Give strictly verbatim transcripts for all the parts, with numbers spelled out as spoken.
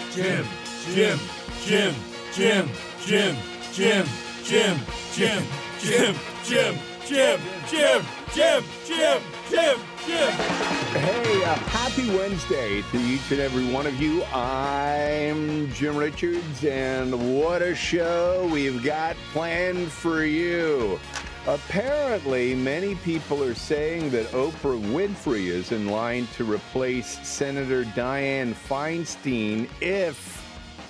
Jim, Jim, Jim, Jim, Jim, Jim, Jim, Jim, Jim, Jim, Jim, Jim, Jim, Jim, Jim, Jim. Hey, uh, happy Wednesday to each and every one of you. I'm Jim Richards, and what a show we've got planned for you. Apparently, many people are saying that Oprah Winfrey is in line to replace Senator Dianne Feinstein if,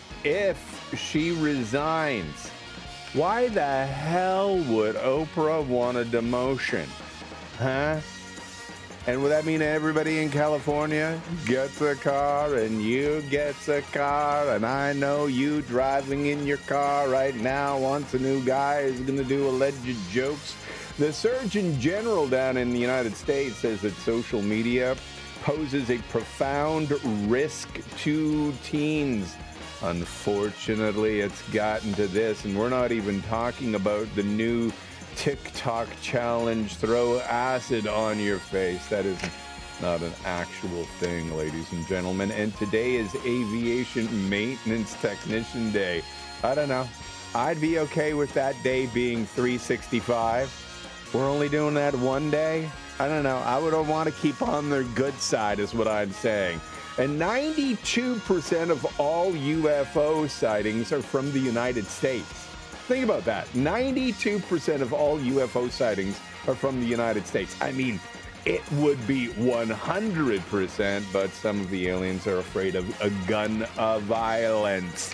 if she resigns. Why the hell would Oprah want a demotion? Huh? And would that mean everybody in California gets a car and you gets a car, and I know you driving in your car right now wants a new guy who's going to do alleged jokes? The Surgeon General down in the United States says that social media poses a profound risk to teens. Unfortunately, it's gotten to this, and we're not even talking about the new TikTok challenge, throw acid on your face. That is not an actual thing, ladies and gentlemen. And today is Aviation Maintenance Technician Day. I don't know. I'd be okay with that day being three sixty-five. We're only doing that one day. I don't know. I would want to keep on their good side is what I'm saying. And ninety-two percent of all U F O sightings are from the United States. Think about that. ninety-two percent of all U F O sightings are from the United States. I mean, it would be one hundred percent, but some of the aliens are afraid of a gun of violence.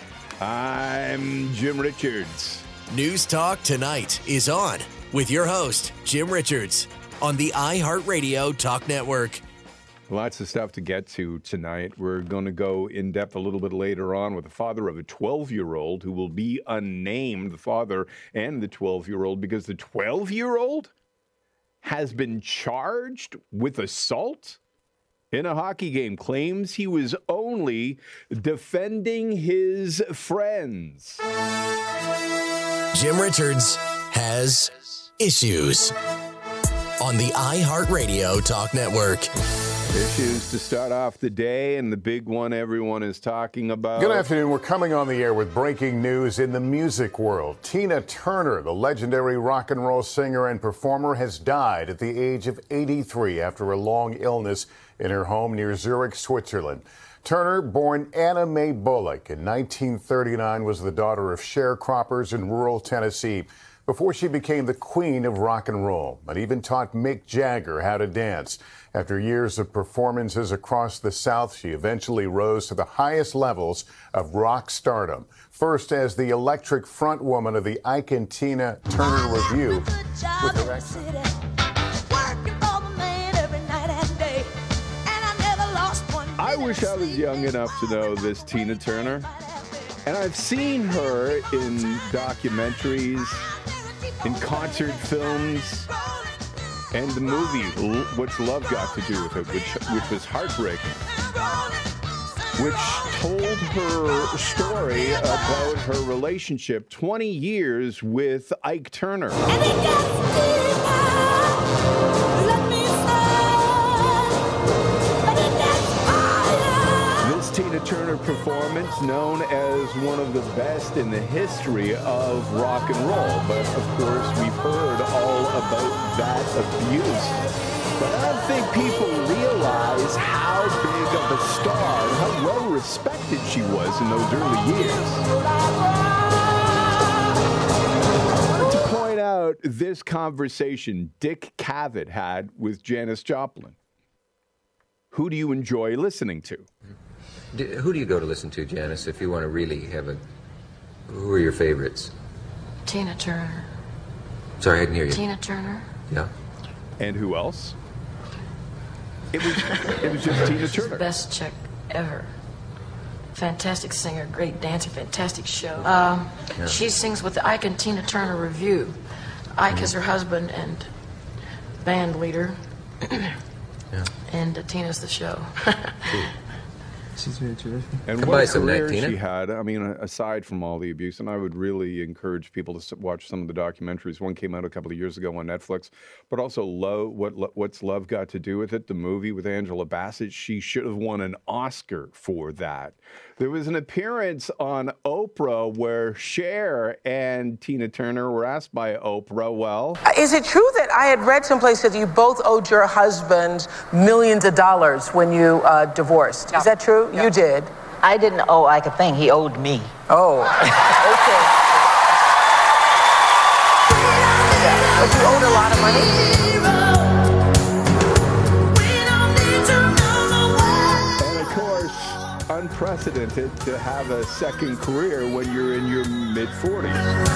I'm Jim Richards. News Talk Tonight is on with your host, Jim Richards, on the iHeartRadio Talk Network. Lots of stuff to get to tonight. We're going to go in depth a little bit later on with the father of a twelve-year-old who will be unnamed, the father and the twelve-year-old, because the twelve-year-old has been charged with assault in a hockey game, claims he was only defending his friends. Jim Richards has issues on the iHeartRadio Talk Network. Issues to start off the day, and the big one everyone is talking about. Good afternoon. We're coming on the air with breaking news in the music world. Tina Turner, the legendary rock and roll singer and performer, has died at the age of eighty-three after a long illness in her home near Zurich, Switzerland. Turner, born Anna Mae Bullock in nineteen thirty-nine, was the daughter of sharecroppers in rural Tennessee before she became the queen of rock and roll and even taught Mick Jagger how to dance. After years of performances across the South, she eventually rose to the highest levels of rock stardom. First as the electric frontwoman of the Ike and Tina Turner Revue with her accent. I wish I was young enough to know this Tina Turner. And I've seen her in documentaries, in concert films, and the movie What's Love Got to Do with It, which, which was heartbreaking, which told her story about her relationship twenty years with Ike Turner. Tina Turner performance, known as one of the best in the history of rock and roll. But of course, we've heard all about that abuse. But I don't think people realize how big of a star, how well respected she was in those early years. I wanted to point out this conversation Dick Cavett had with Janis Joplin. Who do you enjoy listening to? Do, who do you go to listen to, Janis, if you want to really have a... Who are your favorites? Tina Turner. Sorry, I didn't hear you. Tina Turner. Yeah. And who else? It was it was just Tina Turner. Best chick ever. Fantastic singer, great dancer, fantastic show. Um, yeah. She sings with the Ike and Tina Turner Revue. Ike mm-hmm. is her husband and band leader. Yeah. And uh, Tina's the show. Cool. she's very terrific. And Come what by a some career night, Tina. she had. I mean, aside from all the abuse, and I would really encourage people to s- watch some of the documentaries. One came out a couple of years ago on Netflix, but also Love, what Lo- What's Love Got to Do with It? The movie with Angela Bassett. She should have won an Oscar for that. There was an appearance on Oprah where Cher and Tina Turner were asked by Oprah, well, Is it true that I had read someplace that you both owed your husband millions of dollars when you uh, divorced? Is that true? You did. I didn't owe Ike a thing. He owed me. Oh, okay. Yeah. But you owed a lot of money? and of course, unprecedented to have a second career when you're in your mid-forties.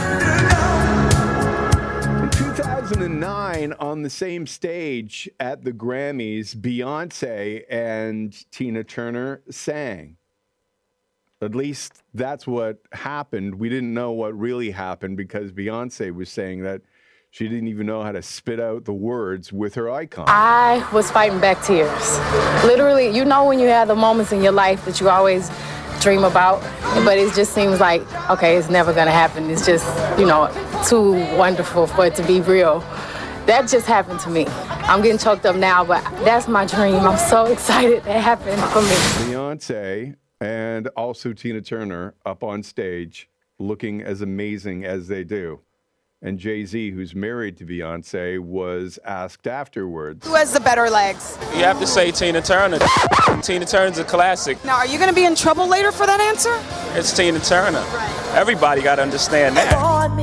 In two thousand nine, on the same stage at the Grammys, Beyonce and Tina Turner sang. At least that's what happened. We didn't know what really happened because Beyonce was saying that she didn't even know how to spit out the words with her icon. I was fighting back tears. Literally, you know when you have the moments in your life that you always dream about, but it just seems like, okay, it's never gonna happen. It's just, you know, too wonderful for it to be real. That just happened to me. I'm getting choked up now, but that's my dream. I'm so excited that happened for me. Beyonce and also Tina Turner up on stage looking as amazing as they do. And Jay-Z, who's married to Beyonce, was asked afterwards. Who has the better legs? You have to say Tina Turner. Tina Turner's a classic. Now, are you going to be in trouble later for that answer? It's Tina Turner. Everybody got to understand that.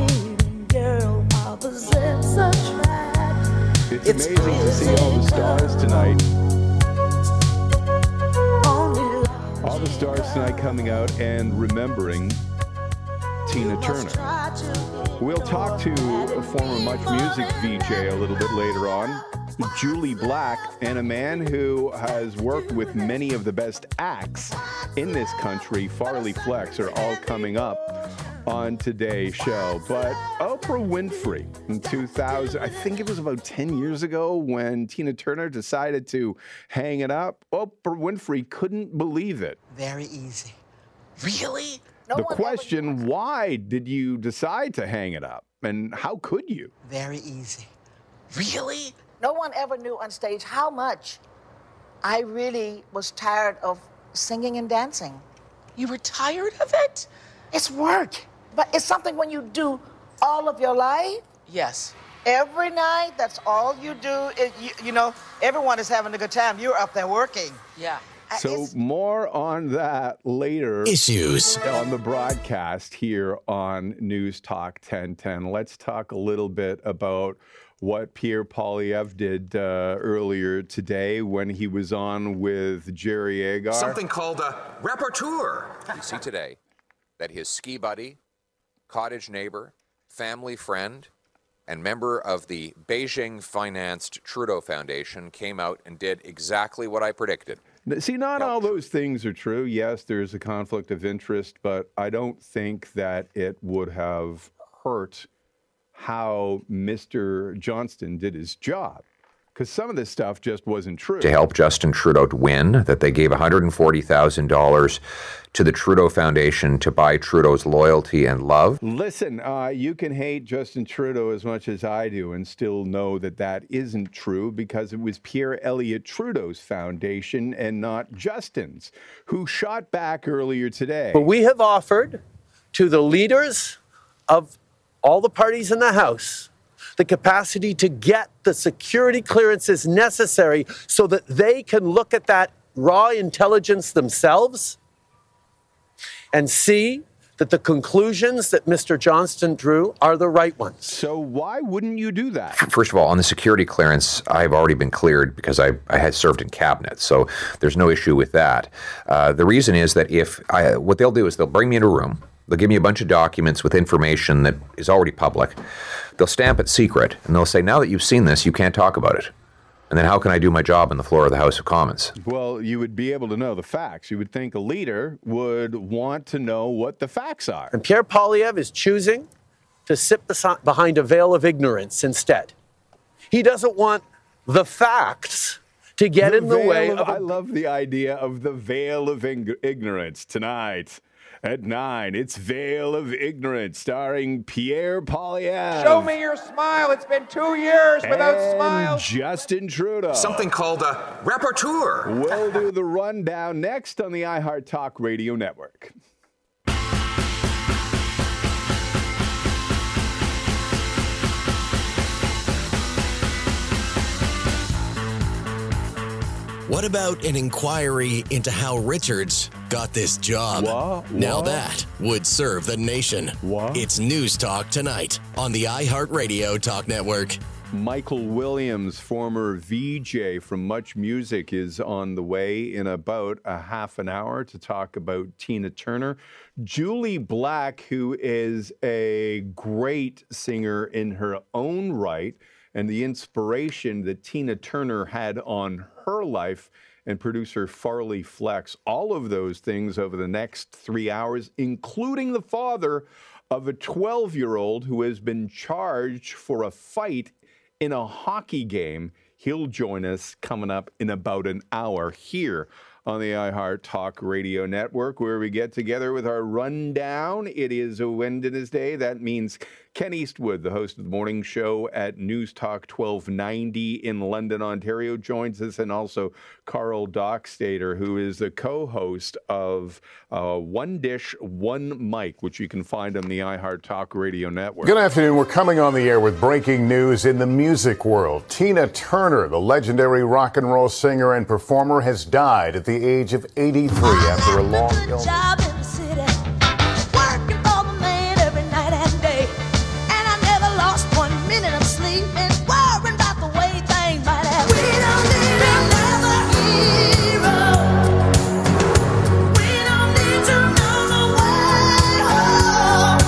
It's amazing to see all the stars tonight. All the stars tonight coming out and remembering Tina Turner. We'll talk to a former Much Music V J a little bit later on, Julie Black, and a man who has worked with many of the best acts in this country, Farley Flex, are all coming up on today's show. But Oprah Winfrey in two thousand, I think it was about ten years ago when Tina Turner decided to hang it up, Oprah Winfrey couldn't believe it. Very easy. Really? No the one question, ever... why did you decide to hang it up? And how could you? Very easy. Really? No one ever knew on stage how much I really was tired of singing and dancing. You were tired of it? It's work. But it's something when you do all of your life. Yes. Every night, that's all you do. It, you, you know, everyone is having a good time. You're up there working. Yeah. So it's, more on that later. Issues. On the broadcast here on News Talk ten ten. Let's talk a little bit about what Pierre Poilievre did uh, earlier today when he was on with Jerry Agar. Something called a rapporteur. You see today that his ski buddy, cottage neighbor, family friend, and member of the Beijing-financed Trudeau Foundation came out and did exactly what I predicted. See, not all those things are true. Yes, there's a conflict of interest, but I don't think that it would have hurt how Mister Johnston did his job, because some of this stuff just wasn't true. To help Justin Trudeau to win, that they gave one hundred forty thousand dollars to the Trudeau Foundation to buy Trudeau's loyalty and love. Listen, uh, you can hate Justin Trudeau as much as I do and still know that that isn't true, because it was Pierre Elliott Trudeau's foundation and not Justin's, who shot back earlier today. But we have offered to the leaders of all the parties in the House the capacity to get the security clearances necessary so that they can look at that raw intelligence themselves and see that the conclusions that Mister Johnston drew are the right ones. So why wouldn't you do that? First of all, on the security clearance, I've already been cleared because I, I had served in cabinet, so there's no issue with that. Uh, the reason is that if I, what they'll do is they'll bring me in a room, they'll give me a bunch of documents with information that is already public. They'll stamp it secret, and they'll say, now that you've seen this, you can't talk about it. And then how can I do my job on the floor of the House of Commons? Well, you would be able to know the facts. You would think a leader would want to know what the facts are. And Pierre Poilievre is choosing to sit besi- behind a veil of ignorance instead. He doesn't want the facts to get The in the veil way of, of. I love the idea of the veil of ing- ignorance tonight. At nine, it's Veil of Ignorance, starring Pierre Poilievre. Show me your smile. It's been two years without and smiles. Justin Trudeau. Something called a rapporteur. We'll do the rundown next on the iHeart Talk Radio Network. What about an inquiry into how Richards got this job? What? Now What? that would serve the nation. What? It's News Talk tonight on the iHeartRadio Talk Network. Michael Williams, former V J from Much Music, is on the way in about a half an hour to talk about Tina Turner. Julie Black, who is a great singer in her own right, and the inspiration that Tina Turner had on her life, and producer Farley Flex. All of those things over the next three hours, including the father of a twelve-year-old who has been charged for a fight in a hockey game. He'll join us coming up in about an hour here on the iHeart Talk Radio Network, where we get together with our rundown. It is a Wednesday. That means Ken Eastwood, the host of the morning show at News Talk twelve ninety in London, Ontario, joins us, and also Carl Dockstader, who is the co-host of uh, One Dish, One Mic, which you can find on the iHeart Talk Radio Network. Good afternoon. We're coming on the air with breaking news in the music world. Tina Turner, the legendary rock and roll singer and performer, has died at the age of eighty-three after a long illness. Job in the city, working for the man every night and day, and I never lost one minute of sleep and worrying about the way things might happen. We don't need another hero. We don't need to know the way home.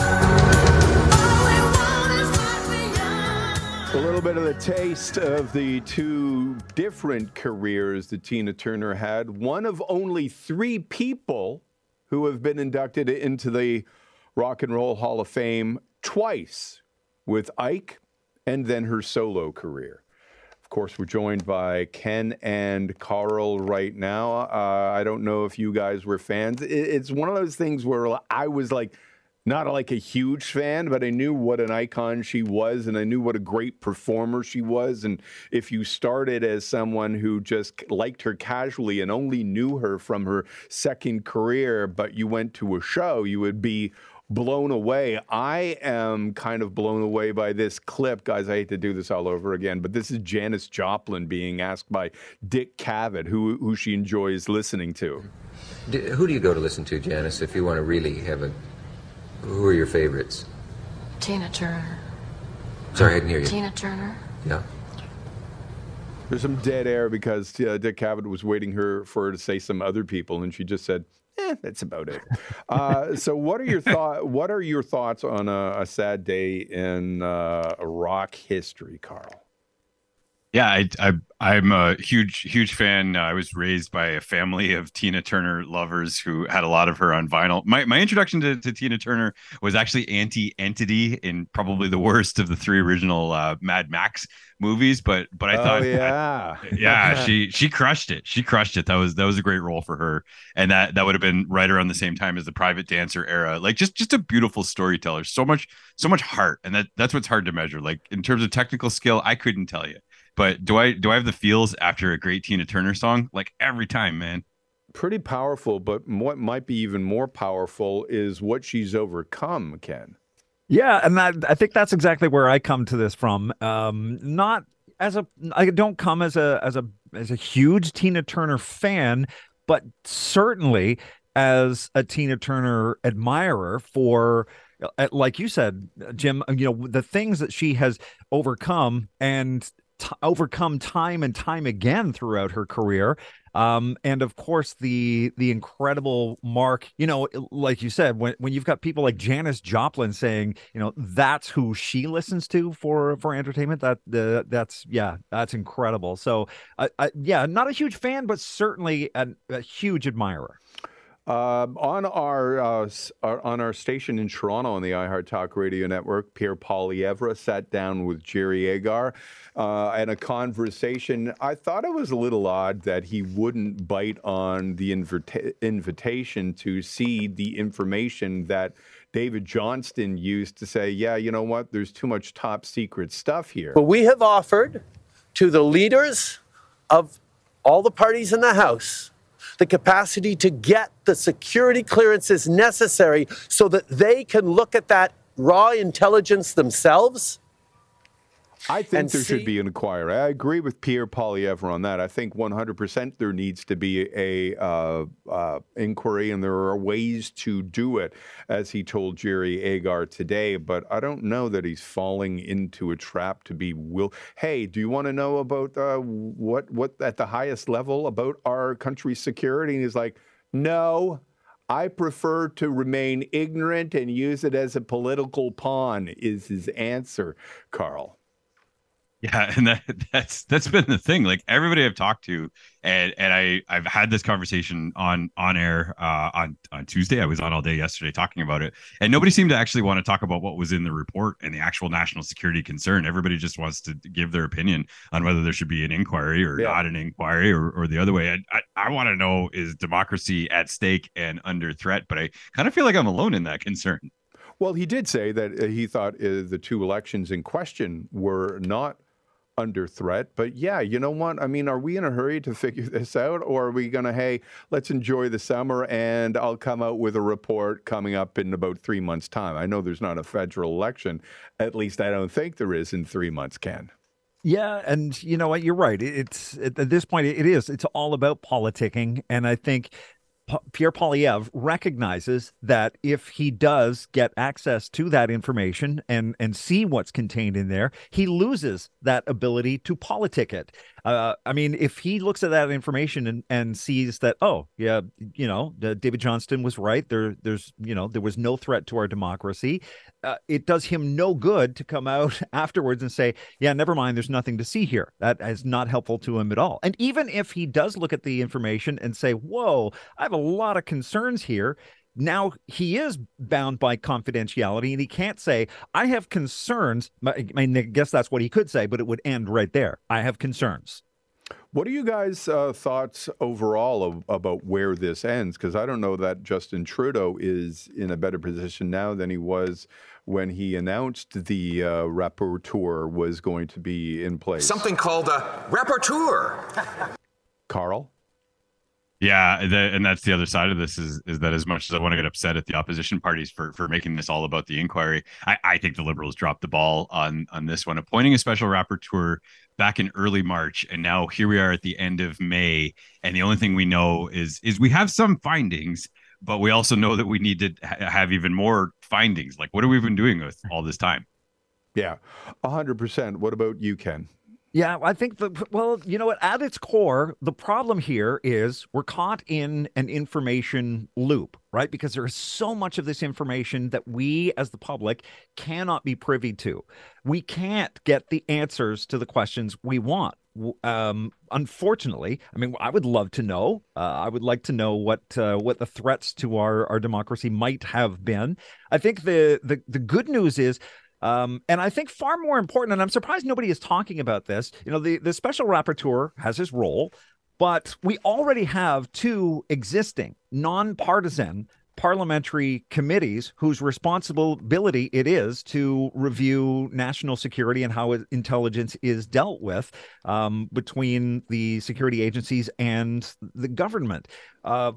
All we want is what we are. A little bit of the taste of the two different careers that Tina Turner had. One of only three people who have been inducted into the Rock and Roll Hall of Fame twice, with Ike and then her solo career. Of course, we're joined by Ken and Carl right now. Uh, I don't know if you guys were fans. It, it's one of those things where I was like, not like a huge fan, but I knew what an icon she was, and I knew what a great performer she was. And if you started as someone who just liked her casually and only knew her from her second career, but you went to a show, you would be blown away. I am kind of blown away by this clip. Guys, I hate to do this all over again, but this is Janis Joplin being asked by Dick Cavett who, who she enjoys listening to. Do, who do you go to listen to, Janis, if you want to really have a... Who are your favorites? Tina Turner. Sorry, I didn't hear you. Tina Turner. Yeah. There's some dead air because uh, Dick Cavett was waiting her for her to say some other people, and she just said, "Eh, that's about it." uh, so, what are your thought? What are your thoughts on a, a sad day in uh, rock history, Carl? Yeah, I, I, I'm a huge, huge fan. Uh, I was raised by a family of Tina Turner lovers who had a lot of her on vinyl. My my introduction to, to Tina Turner was actually Anti-Entity in probably the worst of the three original uh, Mad Max movies. But but I oh, thought, yeah, I, yeah, she she crushed it. She crushed it. That was that was a great role for her, and that that would have been right around the same time as the Private Dancer era. Like just just a beautiful storyteller. So much so much heart, and that that's what's hard to measure. Like in terms of technical skill, I couldn't tell you. But do I do I have the feels after a great Tina Turner song? Like every time, man. Pretty powerful, but what might be even more powerful is what she's overcome, Ken. Yeah, and that, I think that's exactly where I come to this from. Um, not as a, I don't come as a as a as a huge Tina Turner fan, but certainly as a Tina Turner admirer for, like you said, Jim. You know, the things that she has overcome and. T- overcome time and time again throughout her career, um, and of course the the incredible mark. You know, like you said, when when you've got people like Janis Joplin saying, you know, that's who she listens to for for entertainment. That uh, that's yeah, that's incredible. So, uh, I, yeah, not a huge fan, but certainly a, a huge admirer. Um, on our, uh, s- our on our station in Toronto on the iHeart Talk Radio Network, Pierre Poilievre sat down with Jerry Agar uh, and a conversation. I thought it was a little odd that he wouldn't bite on the invita- invitation to see the information that David Johnston used to say, yeah, you know what, there's too much top secret stuff here. But we have offered to the leaders of all the parties in the House the capacity to get the security clearances necessary so that they can look at that raw intelligence themselves. I think and there see- should be an inquiry. I agree with Pierre Poilievre on that. I think one hundred percent there needs to be a uh, uh, inquiry, and there are ways to do it, as he told Jerry Agar today. But I don't know that he's falling into a trap to be will. Hey, do you want to know about uh, what what at the highest level about our country's security? And he's like, no. I prefer to remain ignorant and use it as a political pawn, is his answer, Carl. Yeah, and that that's that's been the thing. Like everybody I've talked to, and and I I've had this conversation on on air uh, on on Tuesday. I was on all day yesterday talking about it, and nobody seemed to actually want to talk about what was in the report and the actual national security concern. Everybody just wants to give their opinion on whether there should be an inquiry or Yeah. not an inquiry, or or the other way. I I, I want to know, is democracy at stake and under threat? But I kind of feel like I'm alone in that concern. Well, he did say that uh, he thought uh, the two elections in question were not under threat. But yeah, you know what? I mean, are we in a hurry to figure this out? Or are we going to, hey, let's enjoy the summer and I'll come out with a report coming up in about three months' time? I know there's not a federal election. At least I don't think there is in three months, Ken. Yeah, and you know what? You're right. It- It's at at this point, it is. It's all about politicking, and I think P- Pierre Poilievre recognizes that if he does get access to that information and and see what's contained in there, he loses that ability to politic it. Uh, I mean, if he looks at that information and, and sees that, oh, yeah, you know, uh, David Johnston was right. There, there's, you know, there was no threat to our democracy. Uh, it does him no good to come out afterwards and say, yeah, never mind, there's nothing to see here. That is not helpful to him at all. And even if he does look at the information and say, whoa, I have a lot of concerns here. Now he is bound by confidentiality, and he can't say, I have concerns. I mean, I guess that's what he could say, but it would end right there. I have concerns. What are you guys' uh, thoughts overall of, about where this ends? Because I don't know that Justin Trudeau is in a better position now than he was when he announced the uh, rapporteur was going to be in place. Something called a rapporteur. Carl? Yeah, the, and that's the other side of this is is that as much as I want to get upset at the opposition parties for for making this all about the inquiry, I, I think the Liberals dropped the ball on on this one, appointing a special rapporteur back in early March, and now here we are at the end of May, and the only thing we know is is we have some findings, but we also know that we need to ha- have even more findings. Like, what have we been doing with all this time? Yeah, one hundred percent. What about you, Ken? Yeah, I think the, well, you know what, at its core, the problem here is we're caught in an information loop, right? Because there is so much of this information that we as the public cannot be privy to. We can't get the answers to the questions we want. Um, unfortunately, I mean, I would love to know. Uh, I would like to know what uh, what the threats to our, our democracy might have been. I think the the, the good news is, Um, and I think far more important, and I'm surprised nobody is talking about this, you know, the, the special rapporteur has his role, but we already have two existing nonpartisan parliamentary committees whose responsibility it is to review national security and how intelligence is dealt with um, between the security agencies and the government. Uh,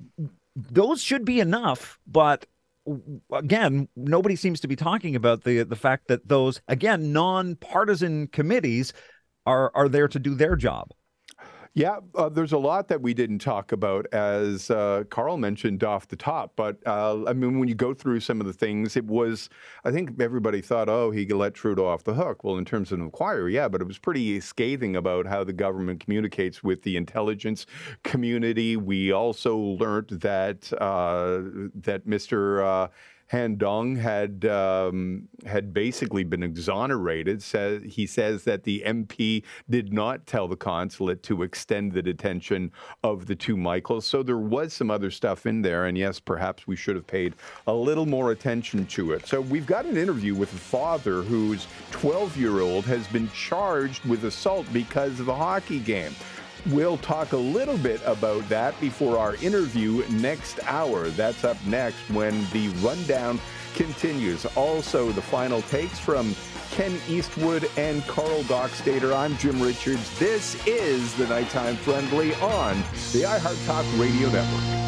those should be enough, but again, nobody seems to be talking about the the fact that those, again, nonpartisan committees are are there to do their job. Yeah, uh, there's a lot that we didn't talk about, as uh, Carl mentioned off the top. But uh, I mean, when you go through some of the things, it was, I think everybody thought, oh, he could let Trudeau off the hook. Well, in terms of an inquiry, yeah, but it was pretty scathing about how the government communicates with the intelligence community. We also learned that uh, that Mister Uh, Han Dong had um, had basically been exonerated. Says he says that the M P did not tell the consulate to extend the detention of the two Michaels. So there was some other stuff in there, and yes, perhaps we should have paid a little more attention to it. So we've got an interview with a father whose twelve-year-old has been charged with assault because of a hockey game. We'll talk a little bit about that before our interview next hour. That's up next when the rundown continues. Also, the final takes from Ken Eastwood and Carl Dockstader. I'm Jim Richards. This is the Nighttime Friendly on the iHeart Talk Radio Network.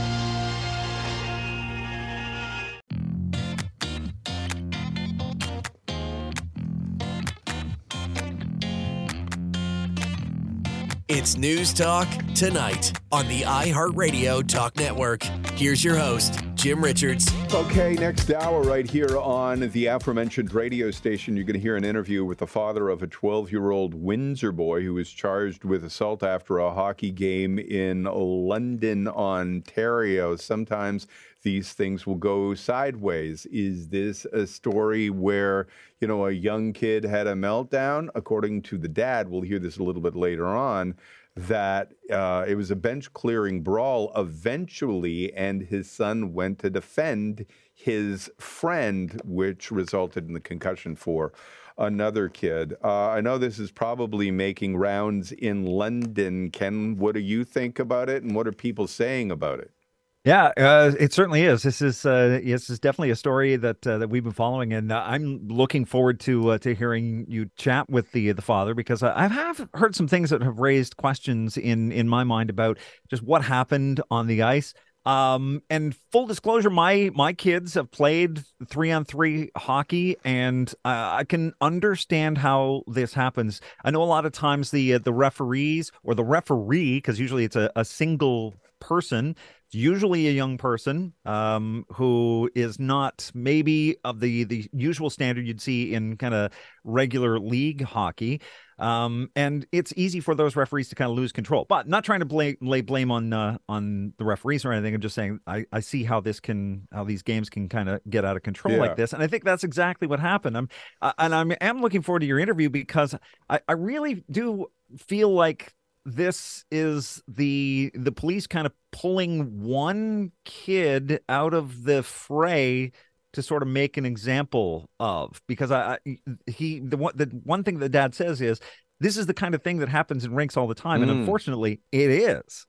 It's News Talk Tonight on the iHeartRadio Talk Network. Here's your host, Jim Richards. Okay, next hour right here on the aforementioned radio station, you're going to hear an interview with the father of a twelve-year-old Windsor boy who was charged with assault after a hockey game in London, Ontario. Sometimes these things will go sideways. Is this a story where, you know, a young kid had a meltdown? According to the dad, we'll hear this a little bit later on, that uh, it was a bench-clearing brawl eventually, and his son went to defend his friend, which resulted in the concussion for another kid. Uh, I know this is probably making rounds in London. Ken, what do you think about it, and what are people saying about it? Yeah, uh, it certainly is. This is uh, this is definitely a story that uh, that we've been following, and uh, I'm looking forward to uh, to hearing you chat with the the father, because I have heard some things that have raised questions in in my mind about just what happened on the ice. Um, and full disclosure, my my kids have played three on three hockey, and uh, I can understand how this happens. I know a lot of times the uh, the referees or the referee, because usually it's a, a single person. It's usually a young person um, who is not maybe of the, the usual standard you'd see in kind of regular league hockey. Um, and it's easy for those referees to kind of lose control. But not trying to blame, lay blame on uh, on the referees or anything. I'm just saying I, I see how this can how these games can kind of get out of control yeah. like this. And I think that's exactly what happened. I'm uh, and I'm am looking forward to your interview, because I, I really do feel like this is the the police kind of pulling one kid out of the fray to sort of make an example of, because I, I he the one the one thing the dad says is this is the kind of thing that happens in rinks all the time, mm. and unfortunately it is.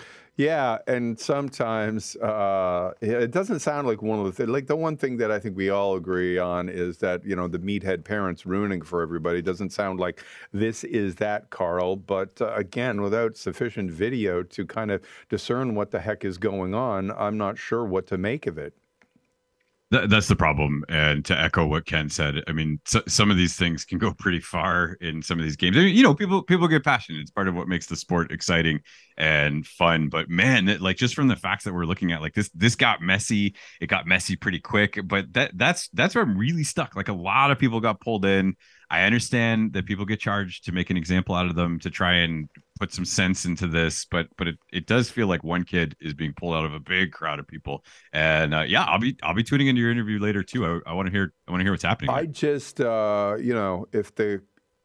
Yeah, and sometimes uh, it doesn't sound like one of the things. Like the one thing that I think we all agree on is that, you know, the meathead parents ruining for everybody. Doesn't sound like this is that, Carl. But uh, again, without sufficient video to kind of discern what the heck is going on, I'm not sure what to make of it. Th- that's the problem. And to echo what Ken said, I mean, so, some of these things can go pretty far in some of these games. I mean, you know, people people get passionate. It's part of what makes the sport exciting and fun. But man, it, like just from the facts that we're looking at, like this this got messy. It got messy pretty quick. But that that's that's where I'm really stuck. Like a lot of people got pulled in. I understand that people get charged to make an example out of them, to try and put some sense into this, but but it, it does feel like one kid is being pulled out of a big crowd of people. And uh, yeah, I'll be I'll be tuning into your interview later too. I, I want to hear I want to hear what's happening. I just uh, you know, if the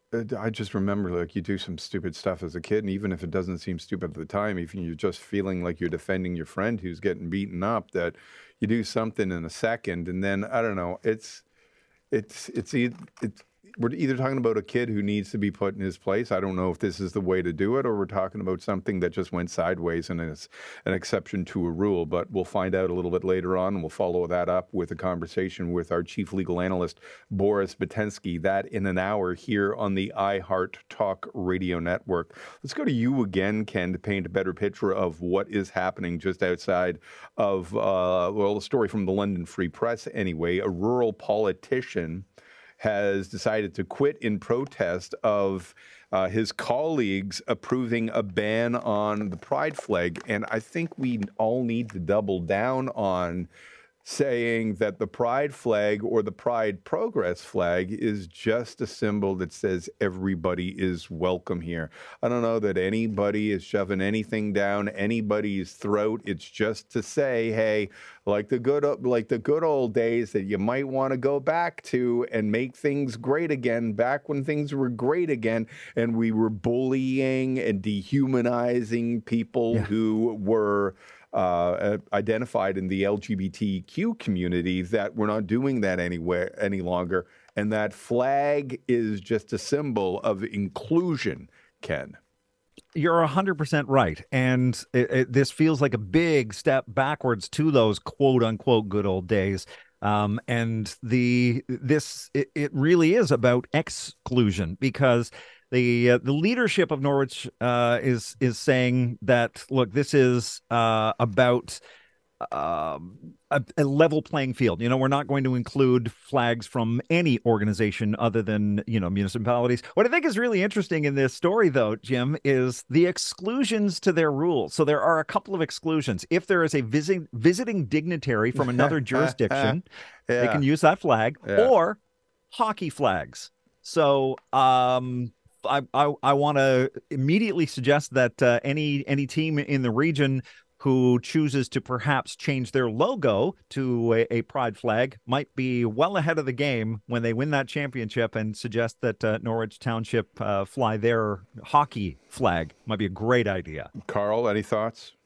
I just remember, like, you do some stupid stuff as a kid, and even if it doesn't seem stupid at the time, even you're just feeling like you're defending your friend who's getting beaten up, that you do something in a second, and then I don't know, it's it's it's it's. We're either talking about a kid who needs to be put in his place. I don't know if this is the way to do it, or we're talking about something that just went sideways and is an exception to a rule. But we'll find out a little bit later on, and we'll follow that up with a conversation with our chief legal analyst, Boris Batensky. That in an hour here on the iHeart Talk Radio Network. Let's go to you again, Ken, to paint a better picture of what is happening just outside of, uh, well, a story from the London Free Press anyway. A rural politician has decided to quit in protest of uh, his colleagues approving a ban on the pride flag. And I think we all need to double down on saying that the pride flag or the pride progress flag is just a symbol that says everybody is welcome here. I don't know that anybody is shoving anything down anybody's throat. It's just to say, hey, like the good like the good old days that you might want to go back to and make things great again, back when things were great again and we were bullying and dehumanizing people yeah. who were Uh, identified in the L G B T Q community, that we're not doing that anywhere any longer. And that flag is just a symbol of inclusion, Ken. You're one hundred percent right. And it, it, this feels like a big step backwards to those quote unquote good old days. Um, and the this it, it really is about exclusion, because The uh, the leadership of Norwich uh, is is saying that, look, this is uh, about um, a, a level playing field. You know, we're not going to include flags from any organization other than, you know, municipalities. What I think is really interesting in this story, though, Jim, is the exclusions to their rules. So there are a couple of exclusions. If there is a visit, visiting dignitary from another jurisdiction, yeah. they can use that flag, yeah. or hockey flags. So, um, I I, I want to immediately suggest that uh, any any team in the region who chooses to perhaps change their logo to a, a pride flag might be well ahead of the game when they win that championship, and suggest that uh, Norwich Township uh, fly their hockey flag. Might be a great idea. Carl, any thoughts?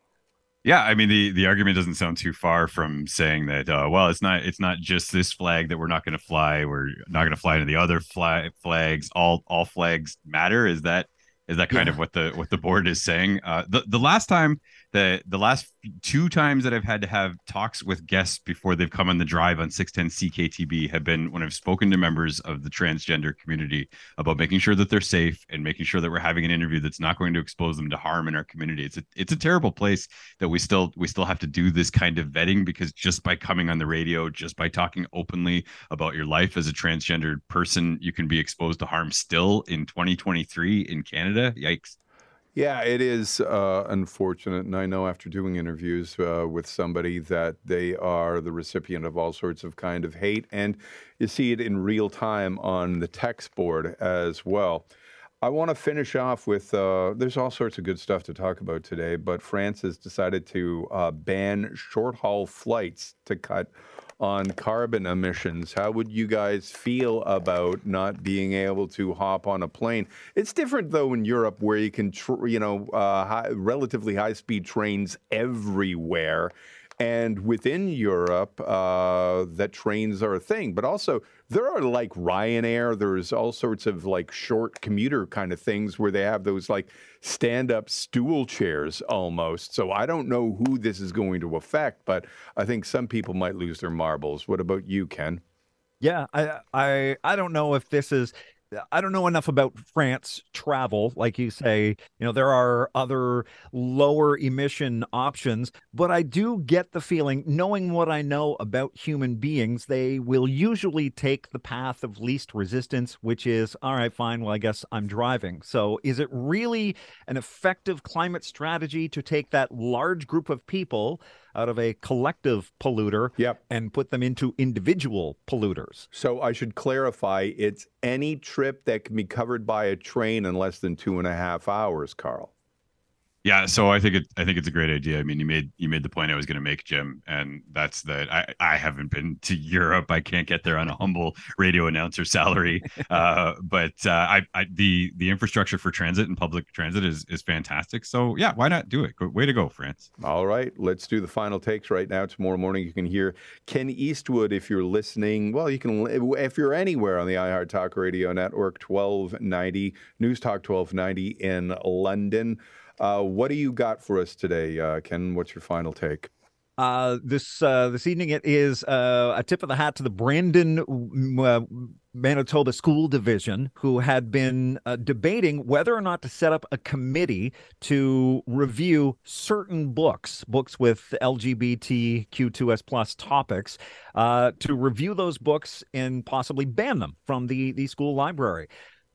Yeah, I mean, the, the argument doesn't sound too far from saying that, uh, well, it's not it's not just this flag that we're not going to fly. We're not going to fly into the other flag, flags. All all flags matter. Is that is that kind yeah. of what the what the board is saying? Uh, the the last time the the last two times that I've had to have talks with guests before they've come on the drive on six ten C K T B have been when I've spoken to members of the transgender community about making sure that they're safe and making sure that we're having an interview that's not going to expose them to harm in our community. It's a it's a terrible place that we still we still have to do this kind of vetting, because just by coming on the radio, just by talking openly about your life as a transgendered person, you can be exposed to harm still in twenty twenty-three in Canada. Yikes. Yeah, it is uh, unfortunate. And I know after doing interviews uh, with somebody that they are the recipient of all sorts of kind of hate. And you see it in real time on the text board as well. I want to finish off with, uh, there's all sorts of good stuff to talk about today, but France has decided to uh, ban short-haul flights to cut on carbon emissions. How would you guys feel about not being able to hop on a plane? It's different, though, in Europe, where you can, tr- you know, uh, high, relatively high-speed trains everywhere. And within Europe, uh, that trains are a thing. But also, there are like Ryanair. There's all sorts of like short commuter kind of things where they have those like stand-up stool chairs almost. So I don't know who this is going to affect, but I think some people might lose their marbles. What about you, Ken? Yeah, I I I don't know if this is. I don't know enough about France travel. Like you say, you know, there are other lower emission options, but I do get the feeling, knowing what I know about human beings, they will usually take the path of least resistance, which is, all right, fine, well, I guess I'm driving. So is it really an effective climate strategy to take that large group of people out of a collective polluter yep. and put them into individual polluters? So I should clarify, it's any trip that can be covered by a train in less than two and a half hours, Carl. Yeah, so I think it. I think it's a great idea. I mean, you made you made the point I was going to make, Jim, and that's that. I, I haven't been to Europe. I can't get there on a humble radio announcer salary. uh, but uh, I, I the the infrastructure for transit and public transit is is fantastic. So yeah, why not do it? Way to go, France. All right, let's do the final takes right now. Tomorrow morning you can hear Ken Eastwood if you're listening. Well, you can if you're anywhere on the iHeart Talk Radio Network, twelve ninety News Talk twelve ninety in London. Uh, what do you got for us today, uh, Ken? What's your final take? Uh, this uh, this evening it is uh, a tip of the hat to the Brandon, uh, Manitoba School Division, who had been uh, debating whether or not to set up a committee to review certain books, books with L G B T Q two S plus topics, uh, to review those books and possibly ban them from the, the school library.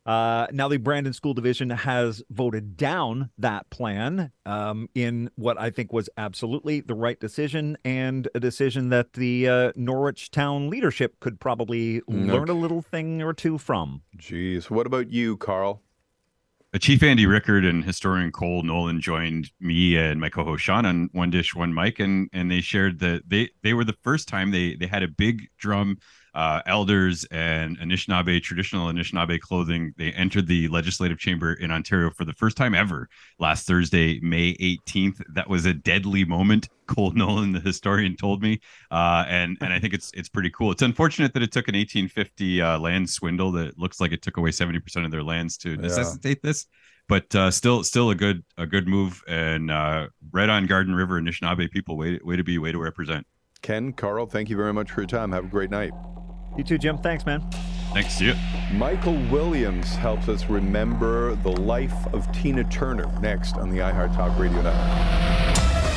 Uh, now, the Brandon School Division has voted down that plan um, in what I think was absolutely the right decision, and a decision that the uh, Norwich Town leadership could probably Mm, learn a okay. little thing or two from. Jeez. What about you, Carl? Uh, Chief Andy Rickard and historian Cole Nolan joined me and my co-host Sean on One Dish, One Mic, and and they shared that they they were the first time they they had a big drum. Uh, elders and Anishinaabe, traditional Anishinaabe clothing. They entered the legislative chamber in Ontario for the first time ever last Thursday, May eighteenth. That was a deadly moment, Cole Nolan, the historian, told me. Uh, and and I think it's it's pretty cool. It's unfortunate that it took an eighteen fifty uh, land swindle that looks like it took away seventy percent of their lands to necessitate this. But uh, still, still a good a good move. And uh, right on Garden River, Anishinaabe people, way way to be, way to represent. Ken, Carl, thank you very much for your time. Have a great night. You too, Jim. Thanks, man. Thanks to you. Michael Williams helps us remember the life of Tina Turner next on the iHeart Talk Radio Network.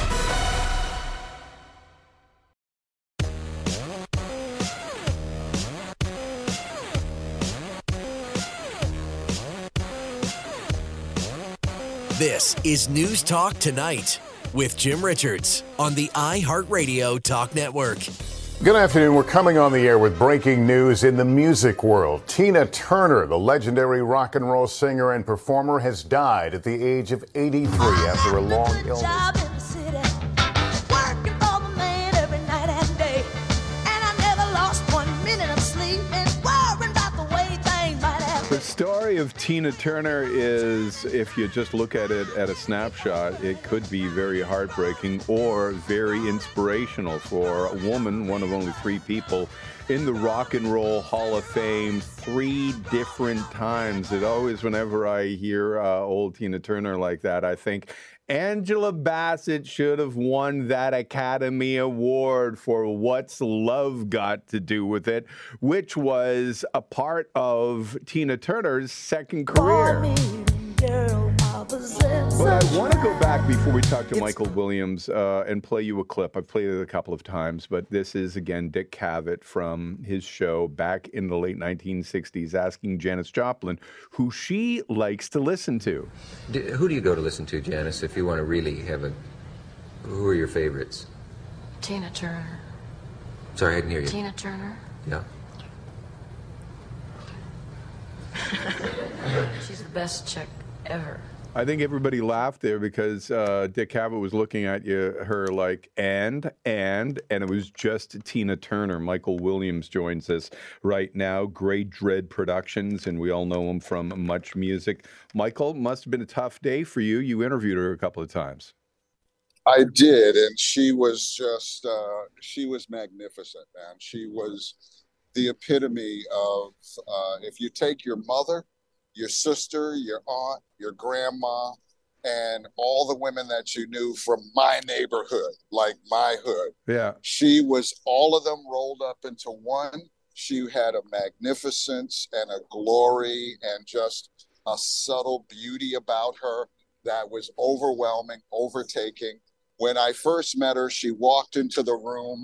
This is News Talk Tonight with Jim Richards on the iHeart Radio Talk Network. Good afternoon. We're coming on the air with breaking news in the music world. Tina Turner, the legendary rock and roll singer and performer, has died at the age of eighty-three after a long illness. The story of Tina Turner is, if you just look at it at a snapshot, it could be very heartbreaking or very inspirational for a woman, one of only three people in the Rock and Roll Hall of Fame, three different times. It always, whenever I hear uh, old Tina Turner like that, I think Angela Bassett should have won that Academy Award for What's Love Got to Do with It, which was a part of Tina Turner's second career. But I want to go back before we talk to Michael Williams uh, and play you a clip. I've played it a couple of times, but this is, again, Dick Cavett from his show back in the late nineteen sixties asking Janis Joplin who she likes to listen to. D- who do you go to listen to, Janice, if you want to really have a... Who are your favorites? Tina Turner. Sorry, I didn't hear you. Tina Turner. Yeah. She's the best chick ever. I think everybody laughed there because uh, Dick Cavett was looking at you, her like, and, and, and it was just Tina Turner. Michael Williams joins us right now, Great Dread Productions, and we all know him from Much Music. Michael, must have been a tough day for you. You interviewed her a couple of times. I did, and she was just, uh, she was magnificent, man. She was the epitome of, uh, if you take your mother, your sister, your aunt, your grandma, and all the women that you knew from my neighborhood, like my hood. Yeah. She was all of them rolled up into one. She had a magnificence and a glory and just a subtle beauty about her that was overwhelming, overtaking. When I first met her, she walked into the room.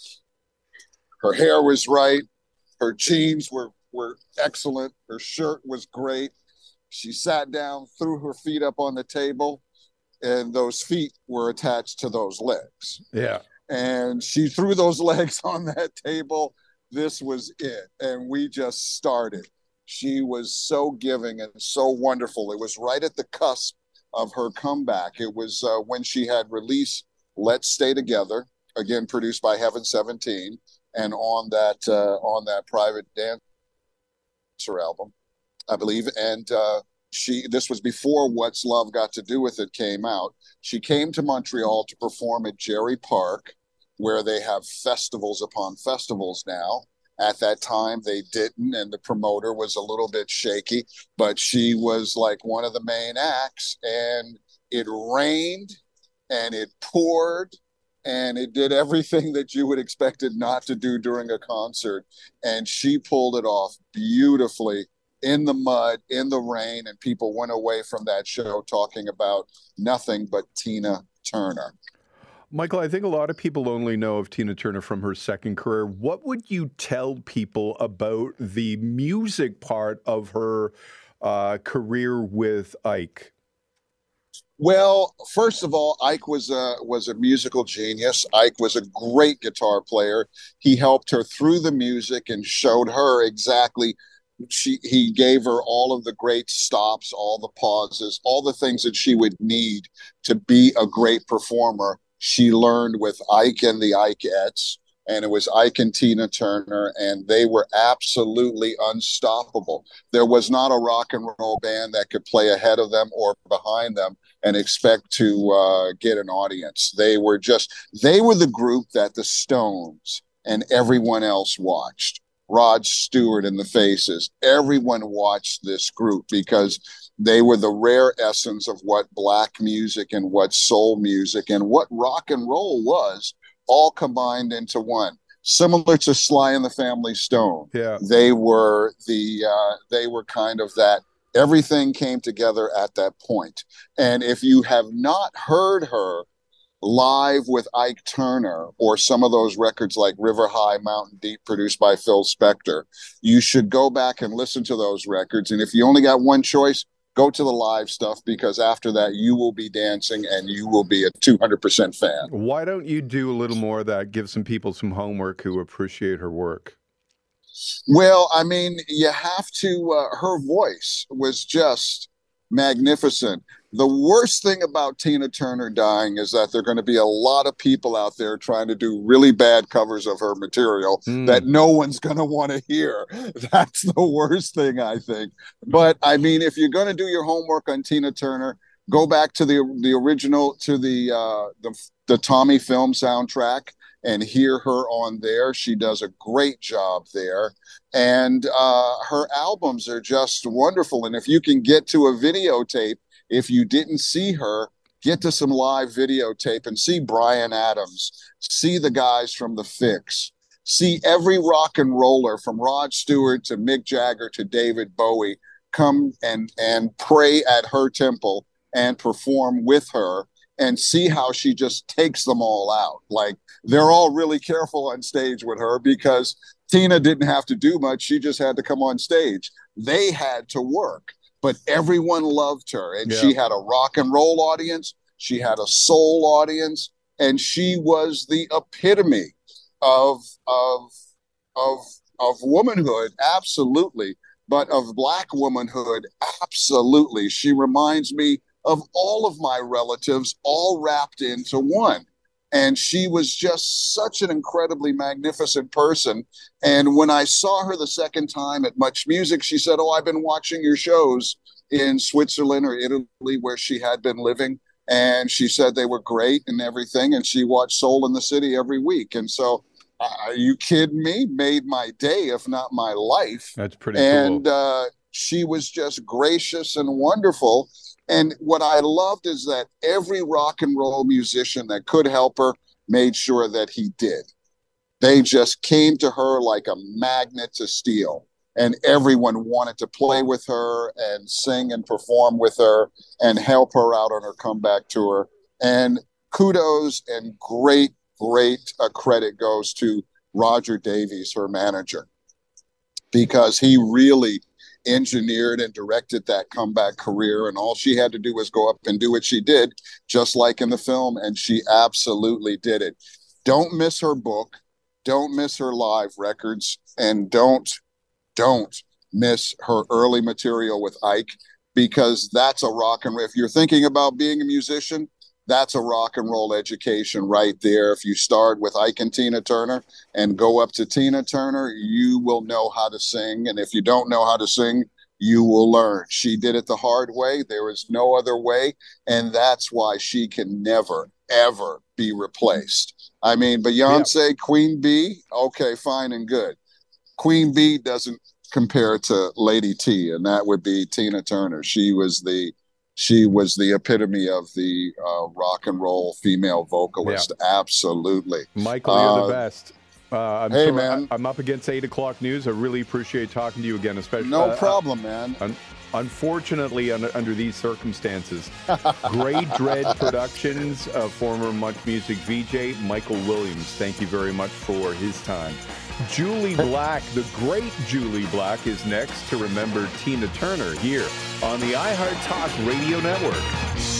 Her hair was right. Her jeans were were excellent. Her shirt was great. She sat down, threw her feet up on the table, and those feet were attached to those legs. Yeah. And she threw those legs on that table. This was it. And we just started. She was so giving and so wonderful. It was right at the cusp of her comeback. It was uh, when she had released Let's Stay Together, again, produced by Heaven seventeen, and on that, uh, on that Private Dancer album, I believe. And uh, she, this was before What's Love Got to Do with It came out. She came to Montreal to perform at Jerry Park, where they have festivals upon festivals now. At that time, they didn't, and the promoter was a little bit shaky, but she was like one of the main acts, and it rained, and it poured, and it did everything that you would expect it not to do during a concert, and she pulled it off beautifully in the mud, in the rain, and people went away from that show talking about nothing but Tina Turner. Michael, I think a lot of people only know of Tina Turner from her second career. What would you tell people about the music part of her uh, career with Ike? Well, first of all, Ike was a was a musical genius. Ike was a great guitar player. He helped her through the music and showed her exactly. She he gave her all of the great stops, all the pauses, all the things that she would need to be a great performer. She learned with Ike and the Ikeettes, and it was Ike and Tina Turner, and they were absolutely unstoppable. There was not a rock and roll band that could play ahead of them or behind them and expect to uh, get an audience. They were just, they were the group that the Stones and everyone else watched. Rod Stewart and the Faces, everyone watched this group because they were the rare essence of what black music and what soul music and what rock and roll was, all combined into one. Similar to Sly and the Family Stone. Yeah. They were the, uh, they were kind of that, everything came together at that point. And if you have not heard her live with Ike Turner or some of those records like River High, Mountain Deep, produced by Phil Spector, you should go back and listen to those records. And if you only got one choice, go to the live stuff, because after that you will be dancing and you will be a two hundred percent fan. Why don't you do a little more of that? Give some people some homework who appreciate her work. Well, I mean, you have to, uh, her voice was just magnificent. The worst thing about Tina Turner dying is that there are going to be a lot of people out there trying to do really bad covers of her material mm. that no one's going to want to hear. That's the worst thing, I think. But I mean, if you're going to do your homework on Tina Turner, go back to the the original, to the uh, the, the Tommy film soundtrack and hear her on there. She does a great job there. And uh, her albums are just wonderful. And if you can get to a videotape, if you didn't see her, get to some live videotape and see Bryan Adams, see the guys from The Fix, see every rock and roller from Rod Stewart to Mick Jagger to David Bowie come and, and pray at her temple and perform with her, and see how she just takes them all out. Like, they're all really careful on stage with her because Tina didn't have to do much. She just had to come on stage. They had to work, but everyone loved her. And yeah. she had a rock and roll audience. She had a soul audience, and she was the epitome of, of, of, of womanhood. Absolutely. But of black womanhood. Absolutely. She reminds me of all of my relatives, all wrapped into one. And she was just such an incredibly magnificent person. And when I saw her the second time at Much Music, she said, oh, I've been watching your shows in Switzerland or Italy where she had been living. And she said they were great and everything. And she watched Soul in the City every week. And so, uh, are you kidding me? Made my day, if not my life. That's pretty and, cool. And uh, she was just gracious and wonderful. And what I loved is that every rock and roll musician that could help her made sure that he did. They just came to her like a magnet to steel. And everyone wanted to play with her and sing and perform with her and help her out on her comeback tour. And kudos and great, great uh, credit goes to Roger Davies, her manager, because he really engineered and directed that comeback career, and all she had to do was go up and do what she did, just like in the film, and she absolutely did it. Don't miss her book, don't miss her live records, and don't don't miss her early material with Ike, because that's a rock and roll. If you're thinking about being a musician, that's a rock and roll education right there. If you start with Ike and Tina Turner and go up to Tina Turner, you will know how to sing. And if you don't know how to sing, you will learn. She did it the hard way. There is no other way. And that's why she can never, ever be replaced. I mean, Beyonce, yeah. Queen Bee, okay, fine and good. Queen Bee doesn't compare to Lady T, and that would be Tina Turner. She was the She was the epitome of the uh, rock and roll female vocalist. Yeah. Absolutely. Michael, you're uh, the best. Uh, I'm Hey, sorry, man. I, I'm up against eight o'clock news. I really appreciate talking to you again, especially. No uh, problem, man. Un- unfortunately, under, under these circumstances, Grey Dread Productions, uh, former Much Music V J, Michael Williams. Thank you very much for his time. Julie Black, the great Julie Black, is next to remember Tina Turner here on the iHeart Talk Radio Network.